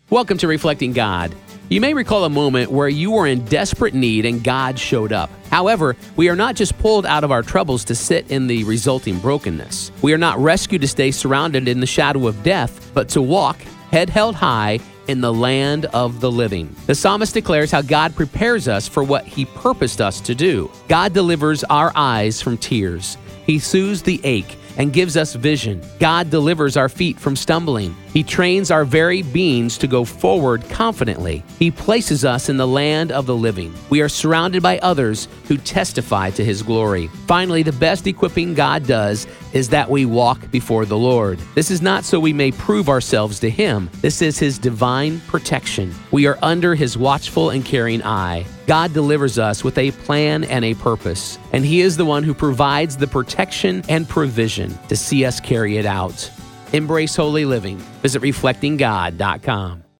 Welcome to Reflecting God. You may recall a moment where you were in desperate need and God showed up. However, we are not just pulled out of our troubles to sit in the resulting brokenness. We are not rescued to stay surrounded in the shadow of death, but to walk, head held high, in the land of the living. The psalmist declares how God prepares us for what He purposed us to do. God delivers our eyes from tears. He soothes the ache and gives us vision. God delivers our feet from stumbling. He trains our very beings to go forward confidently. He places us in the land of the living. We are surrounded by others who testify to His glory. Finally, the best equipping God does is that we walk before the Lord. This is not so we may prove ourselves to Him. This is His divine protection. We are under His watchful and caring eye. God delivers us with a plan and a purpose, and He is the one who provides the protection and provision to see us carry it out. Embrace holy living. Visit reflectinggod.com.